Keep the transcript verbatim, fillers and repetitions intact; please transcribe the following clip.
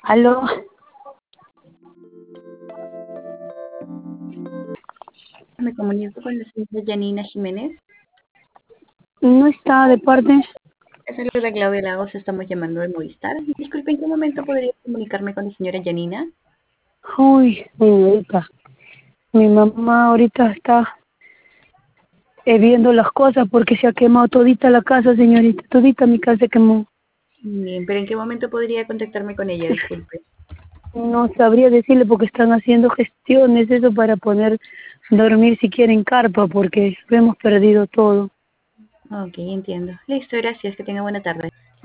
Aló. Me comunico con la señora Janina Jiménez. No está de parte. Es de Claudia Lagos, estamos llamando de Movistar. Disculpe, ¿en qué momento podría comunicarme con la señora Janina? Uy, señorita. Mi mamá ahorita está eh, viendo las cosas porque se ha quemado todita la casa, señorita. Todita mi casa se quemó. Bien, pero ¿en qué momento podría contactarme con ella? Disculpe. No sabría decirle porque están haciendo gestiones, eso para poder dormir si quieren carpa, porque lo hemos perdido todo. Ok, entiendo. Listo, gracias. Que tenga buena tarde.